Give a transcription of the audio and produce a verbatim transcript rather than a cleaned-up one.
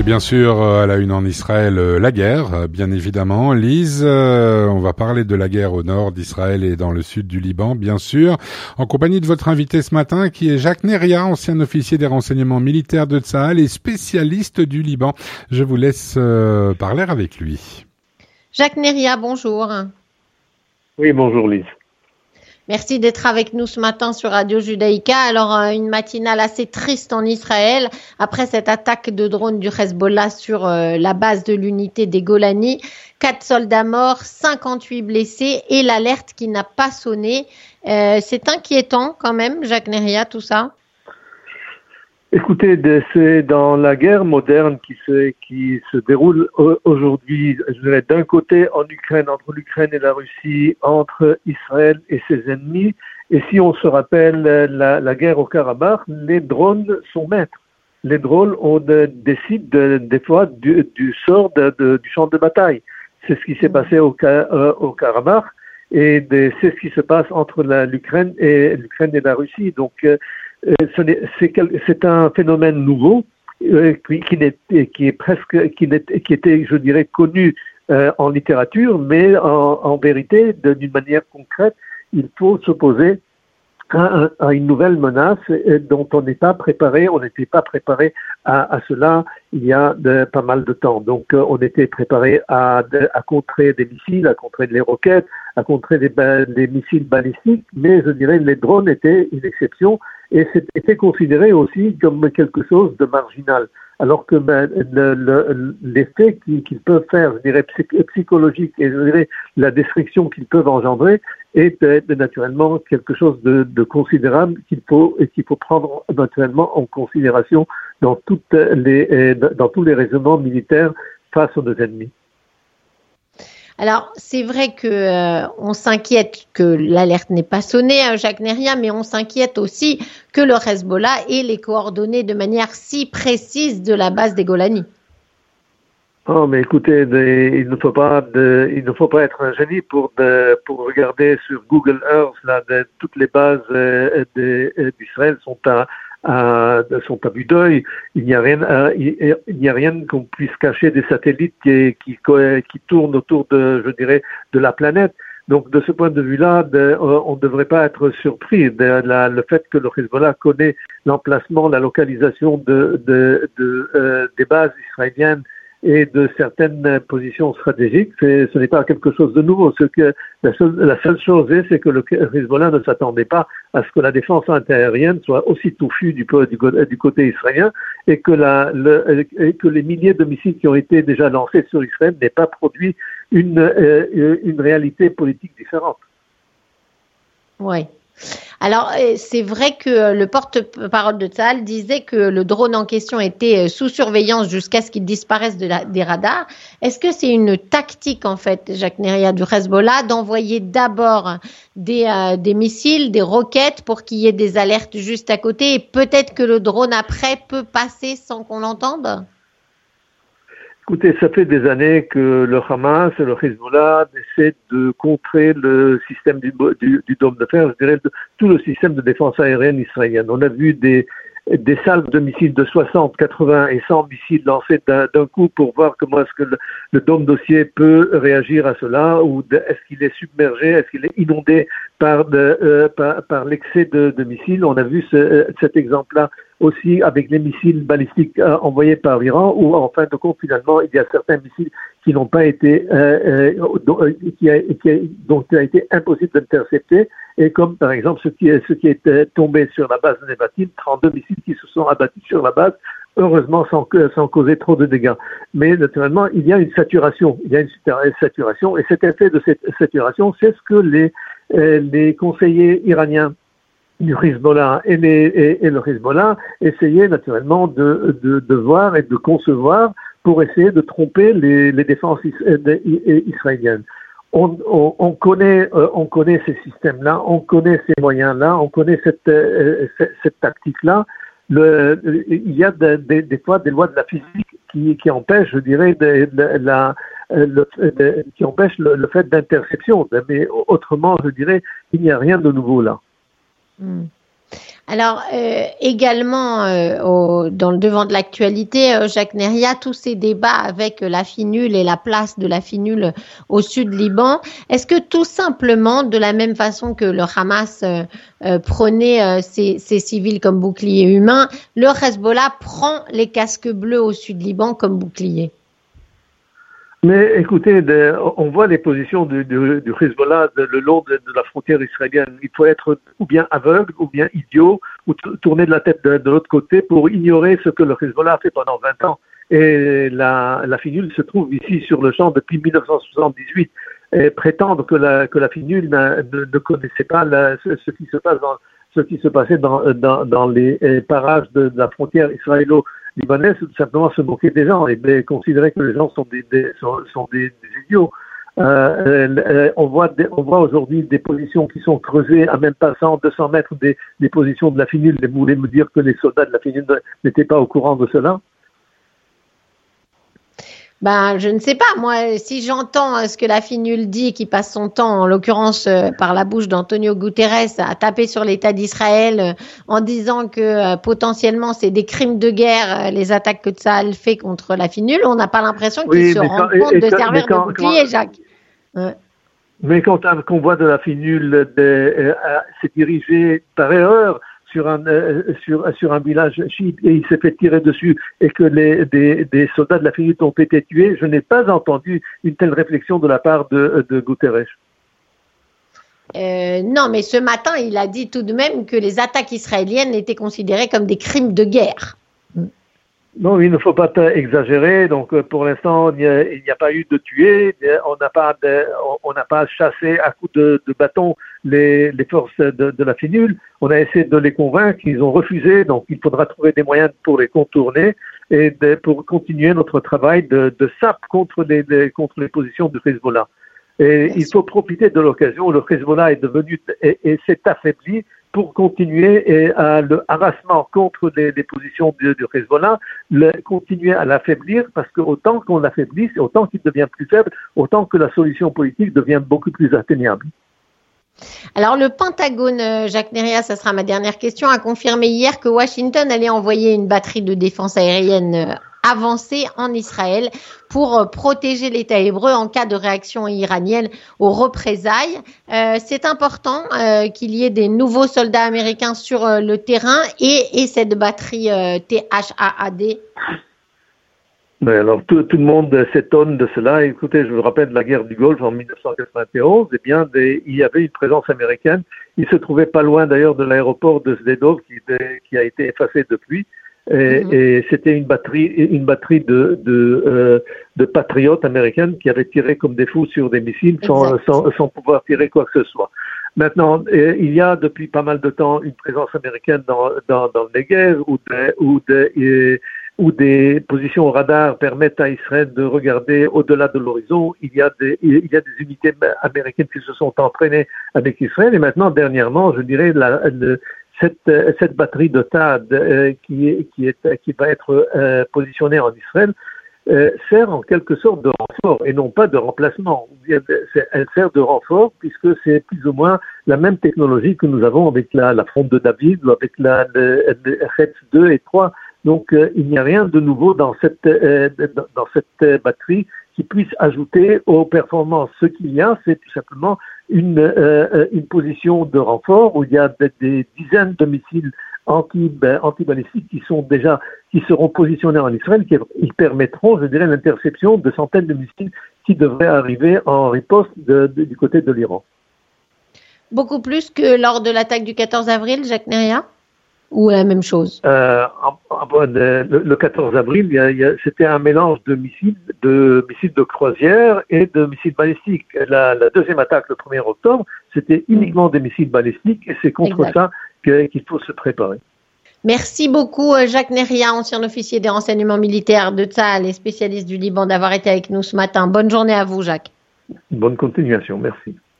bien sûr, à la une en Israël, la guerre, bien évidemment. Lise, on va parler de la guerre au nord d'Israël et dans le sud du Liban, bien sûr, en compagnie de votre invité ce matin, qui est Jacques Neria, ancien officier des renseignements militaires de Tsahal et spécialiste du Liban. Je vous laisse euh, parler avec lui. Jacques Neria, bonjour. Oui, bonjour Lise. Merci d'être avec nous ce matin sur Radio Judaïka. Alors, une matinale assez triste en Israël après cette attaque de drone du Hezbollah sur euh, la base de l'unité des Golani. Quatre soldats morts, cinquante-huit blessés et l'alerte qui n'a pas sonné. Euh, c'est inquiétant quand même, Jacques Neria, tout ça. Écoutez, c'est dans la guerre moderne qui se, qui se déroule aujourd'hui, je dirais d'un côté en Ukraine, entre l'Ukraine et la Russie, entre Israël et ses ennemis. Et si on se rappelle la, la guerre au Karabakh, les drones sont maîtres. Les drones on de, décident de, des fois du, du sort de, de, du champ de bataille. C'est ce qui s'est passé au, euh, au Karabakh et de, c'est ce qui se passe entre la, l'Ukraine et l'Ukraine et la Russie. Donc euh, C'est, c'est un phénomène nouveau euh, qui, qui, n'est, qui est presque, qui, n'est, qui était, je dirais, connu euh, en littérature, mais en, en vérité, de, d'une manière concrète, il faut s'opposer à, à une nouvelle menace euh, dont on n'est pas préparé. On n'était pas préparé à, à cela il y a de, pas mal de temps. Donc, euh, on était préparé à, de, à contrer des missiles, à contrer des roquettes, à contrer des, des missiles balistiques, mais je dirais les drones étaient une exception. Et c'était considéré aussi comme quelque chose de marginal, alors que ben, le, le, l'effet qu'ils, qu'ils peuvent faire, je dirais, psychologique, et je dirais la destruction qu'ils peuvent engendrer est euh, naturellement quelque chose de, de considérable qu'il faut et qu'il faut prendre naturellement en considération dans toutes les dans tous les raisonnements militaires face aux deux ennemis. Alors, c'est vrai que euh, on s'inquiète que l'alerte n'ait pas sonné, hein, Jacques Neria, mais on s'inquiète aussi que le Hezbollah ait les coordonnées de manière si précise de la base des Golani. Oh, mais écoutez, de, il ne faut pas, de, il ne faut pas être un génie pour de, pour regarder sur Google Earth là, de, toutes les bases euh, de, d'Israël sont à À, de son vue d'œil, il n'y a rien, euh, il, il n'y a rien qu'on puisse cacher des satellites qui, qui, qui tournent autour de, je dirais, de la planète. Donc, de ce point de vue-là, de, euh, on ne devrait pas être surpris de la, le fait que le Hezbollah connaît l'emplacement, la localisation de, de, de euh, des bases israéliennes et de certaines positions stratégiques. C'est, ce n'est pas quelque chose de nouveau. Ce que la seule, la seule chose est, c'est que le Hezbollah ne s'attendait pas à ce que la défense antiaérienne soit aussi touffue du, du, du côté israélien et que, la, le, et que les milliers de missiles qui ont été déjà lancés sur Israël n'aient pas produit une, euh, une réalité politique différente. Oui. Alors, c'est vrai que le porte-parole de Tsahal disait que le drone en question était sous surveillance jusqu'à ce qu'il disparaisse de la, des radars. Est-ce que c'est une tactique, en fait, Jacques Neria, du Hezbollah, d'envoyer d'abord des, euh, des missiles, des roquettes pour qu'il y ait des alertes juste à côté et peut-être que le drone après peut passer sans qu'on l'entende ? Écoutez, ça fait des années que le Hamas et le Hezbollah essaient de contrer le système du, du, du dôme de fer, je dirais, de, tout le système de défense aérienne israélienne. On a vu des, des salves de missiles de soixante, quatre-vingts et cent missiles lancés d'un, d'un coup pour voir comment est-ce que le, le dôme d'Osier peut réagir à cela, ou de, est-ce qu'il est submergé, est-ce qu'il est inondé par, de, euh, par, par l'excès de, de missiles. On a vu ce, cet exemple-là aussi avec les missiles balistiques euh, envoyés par l'Iran, où en fin de compte, finalement, il y a certains missiles qui n'ont pas été, euh, euh, dont, qui a, qui a, dont il a été impossible d'intercepter, et comme par exemple ce qui est, ce qui est tombé sur la base de Nevatim, trente-deux missiles qui se sont abattus sur la base, heureusement sans, sans causer trop de dégâts. Mais naturellement, il y a une saturation, il y a une saturation, et cet effet de cette saturation, c'est ce que les, euh, les conseillers iraniens du Hezbollah et, les, et, et le Hezbollah essayaient naturellement de, de, de voir et de concevoir pour essayer de tromper les, les défenses is, de, israéliennes. On, on, on, connaît, euh, on connaît ces systèmes-là, on connaît ces moyens-là, on connaît cette, euh, cette, cette tactique-là. Le, il y a de, de, des fois des lois de la physique qui, qui empêchent, je dirais, de, de, la, le, de, qui empêchent le, le fait d'interception. Mais autrement, je dirais, il n'y a rien de nouveau là. Mmh. Alors euh, également euh, au, dans le devant de l'actualité, euh, Jacques Neria, tous ces débats avec la finule et la place de la finule au sud Liban, est-ce que tout simplement, de la même façon que le Hamas euh, euh, prenait euh, ses, ses civils comme boucliers humains, le Hezbollah prend les casques bleus au sud Liban comme bouclier? Mais écoutez, de, on voit les positions du, du, du Hezbollah de, le long de, de la frontière israélienne. Il faut être ou bien aveugle, ou bien idiot, ou t- tourner de la tête de, de l'autre côté pour ignorer ce que le Hezbollah a fait pendant vingt ans. Et la, la finule se trouve ici sur le champ depuis mille neuf cent soixante-dix-huit. Et prétendre que la, que la finule ne, ne connaissait pas la, ce, ce qui se passe dans, ce qui se passait dans, dans, dans les parages de, de la frontière israélo libanaise, c'est tout simplement se moquer des gens et considérer que les gens sont des, des, sont, sont des, des idiots. Euh, euh, on voit, des, on voit aujourd'hui des positions qui sont creusées à même pas cent, deux cents mètres des, des positions de la finule. Vous voulez me dire que les soldats de la finule n'étaient pas au courant de cela? Ben, je ne sais pas. Moi, si j'entends ce que la finule dit, qui passe son temps, en l'occurrence euh, par la bouche d'Antonio Guterres, à taper sur l'État d'Israël euh, en disant que euh, potentiellement c'est des crimes de guerre, euh, les attaques que Tsahal fait contre la finule, on n'a pas l'impression qu'il oui, se rend quand, compte et, et de quand, servir quand, de bouclier, quand, Jacques. Ouais. Mais quand un convoi de la finule de, euh, s'est dirigé par erreur sur un euh, sur sur un village chiite et il s'est fait tirer dessus et que les des, des soldats de la finule ont été tués, je n'ai pas entendu une telle réflexion de la part de, de Guterres. Euh, non, mais ce matin, il a dit tout de même que les attaques israéliennes étaient considérées comme des crimes de guerre. Non, il ne faut pas exagérer. Donc, pour l'instant, il n'y a, il n'y a pas eu de tués. On n'a pas, de, on n'a pas chassé à coups de, de bâton les, les forces de, de la finule. On a essayé de les convaincre. Ils ont refusé. Donc, il faudra trouver des moyens pour les contourner et de, pour continuer notre travail de, de sape contre les, les, contre les positions du Hezbollah. Et il faut profiter de l'occasion où le Hezbollah est devenu et, et s'est affaibli pour continuer et à le harassement contre les, les positions du, du Hezbollah, le, continuer à l'affaiblir parce que autant qu'on l'affaiblisse, autant qu'il devient plus faible, autant que la solution politique devient beaucoup plus atteignable. Alors le Pentagone, Jacques Neria, ça sera ma dernière question, a confirmé hier que Washington allait envoyer une batterie de défense aérienne avancée en Israël pour protéger l'État hébreu en cas de réaction iranienne aux représailles. Euh, c'est important euh, qu'il y ait des nouveaux soldats américains sur euh, le terrain et, et cette batterie euh, T H A A D. Mais alors tout, tout le monde s'étonne de cela. Écoutez, je vous rappelle de la guerre du Golfe en mille neuf cent quatre-vingt-onze. Eh bien, des, il y avait une présence américaine. Il se trouvait pas loin d'ailleurs de l'aéroport de Sderot qui, qui a été effacé depuis. Et, mm-hmm. et c'était une batterie, une batterie de de, euh, de patriotes américaines qui avaient tiré comme des fous sur des missiles sans, sans, sans pouvoir tirer quoi que ce soit. Maintenant, euh, il y a depuis pas mal de temps une présence américaine dans dans, dans le Negev où des où des euh, où des positions au radar permettent à Israël de regarder au-delà de l'horizon. Il y a des il y a des unités américaines qui se sont entraînées avec Israël et maintenant dernièrement, je dirais la, la Cette, cette batterie de T A D euh, qui, est, qui, est, qui va être euh, positionnée en Israël euh, sert en quelque sorte de renfort et non pas de remplacement. Elle sert de renfort puisque c'est plus ou moins la même technologie que nous avons avec la, la fronde de David ou avec la, le, le R F deux et trois. Donc euh, il n'y a rien de nouveau dans cette, euh, dans cette batterie qui puisse ajouter aux performances. Ce qu'il y a, c'est tout simplement une, euh, une position de renfort où il y a des, des dizaines de missiles anti, ben, anti-balistiques qui sont déjà, qui seront positionnés en Israël, qui ils permettront, je dirais, l'interception de centaines de missiles qui devraient arriver en riposte de, de, du côté de l'Iran. Beaucoup plus que lors de l'attaque du quatorze avril, Jacques Neria? Ou la même chose? euh, en, en, le, le quatorze avril, il y a, il y a, c'était un mélange de missiles, de missiles de croisière et de missiles balistiques. La, la deuxième attaque, le premier octobre, c'était uniquement des missiles balistiques et c'est contre exact. ça que, qu'il faut se préparer. Merci beaucoup Jacques Neria, ancien officier des renseignements militaires de Tsahal et spécialiste du Liban, d'avoir été avec nous ce matin. Bonne journée à vous, Jacques. Bonne continuation, merci.